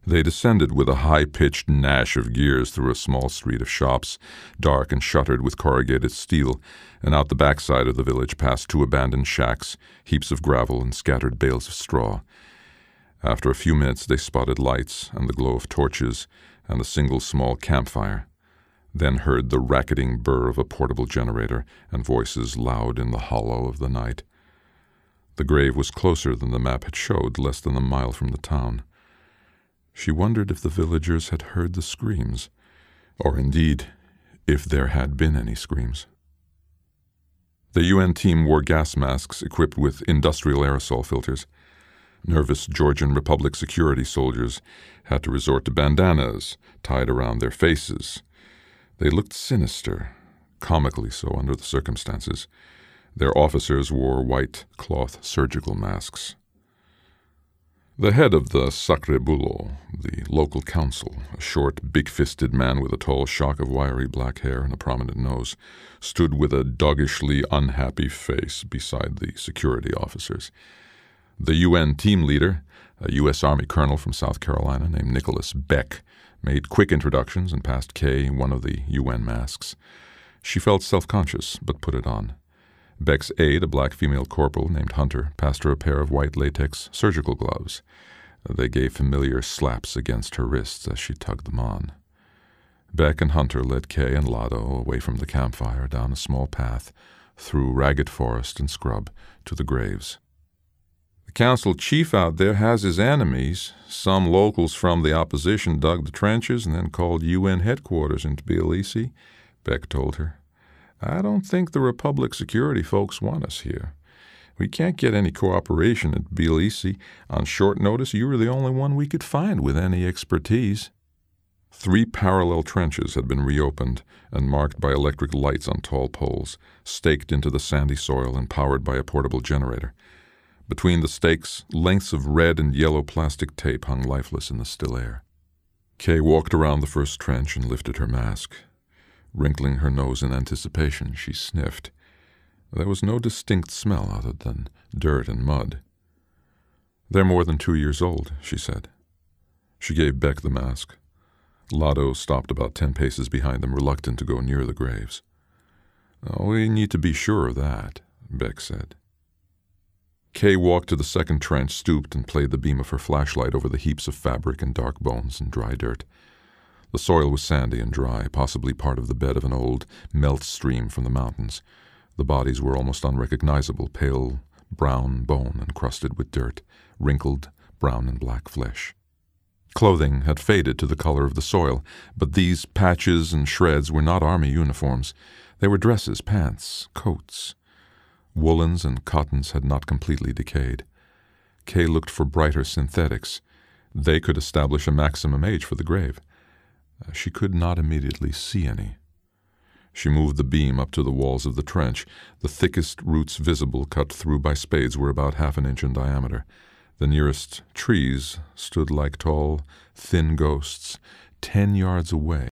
They descended with a high-pitched gnash of gears through a small street of shops, dark and shuttered with corrugated steel, and out the backside of the village past 2 abandoned shacks, heaps of gravel, and scattered bales of straw. After a few minutes they spotted lights and the glow of torches and a single small campfire, then heard the racketing burr of a portable generator and voices loud in the hollow of the night. The grave was closer than the map had showed, less than a mile from the town. She wondered if the villagers had heard the screams, or indeed, if there had been any screams. The UN team wore gas masks equipped with industrial aerosol filters. Nervous Georgian Republic security soldiers had to resort to bandanas tied around their faces. They looked sinister, comically so under the circumstances. Their officers wore white cloth surgical masks. The head of the Sacre Bulo, the local council, a short, big-fisted man with a tall shock of wiry black hair and a prominent nose, stood with a doggishly unhappy face beside the security officers. The UN team leader, a U.S. Army colonel from South Carolina named Nicholas Beck, made quick introductions and passed Kay one of the UN masks. She felt self-conscious, but put it on. Beck's aide, a black female corporal named Hunter, passed her a pair of white latex surgical gloves. They gave familiar slaps against her wrists as she tugged them on. Beck and Hunter led Kay and Lado away from the campfire down a small path, through ragged forest and scrub, to the graves. "The council chief out there has his enemies. Some locals from the opposition dug the trenches and then called UN headquarters in Tbilisi," Beck told her. "I don't think the Republic security folks want us here. We can't get any cooperation at Tbilisi. On short notice, you were the only one we could find with any expertise." 3 parallel trenches had been reopened and marked by electric lights on tall poles, staked into the sandy soil and powered by a portable generator. Between the stakes, lengths of red and yellow plastic tape hung lifeless in the still air. Kay walked around the first trench and lifted her mask. Wrinkling her nose in anticipation, she sniffed. There was no distinct smell other than dirt and mud. "They're more than 2 years old," she said. She gave Beck the mask. Lado stopped about 10 paces behind them, reluctant to go near the graves. "Oh, we need to be sure of that," Beck said. Kay walked to the second trench, stooped, and played the beam of her flashlight over the heaps of fabric and dark bones and dry dirt. The soil was sandy and dry, possibly part of the bed of an old melt stream from the mountains. The bodies were almost unrecognizable, pale brown bone encrusted with dirt, wrinkled brown and black flesh. Clothing had faded to the color of the soil, but these patches and shreds were not army uniforms. They were dresses, pants, coats. Woolens and cottons had not completely decayed. Kay looked for brighter synthetics. They could establish a maximum age for the grave. She could not immediately see any. She moved the beam up to the walls of the trench. The thickest roots visible, cut through by spades, were about 1/2 inch in diameter. The nearest trees stood like tall, thin ghosts 10 yards away.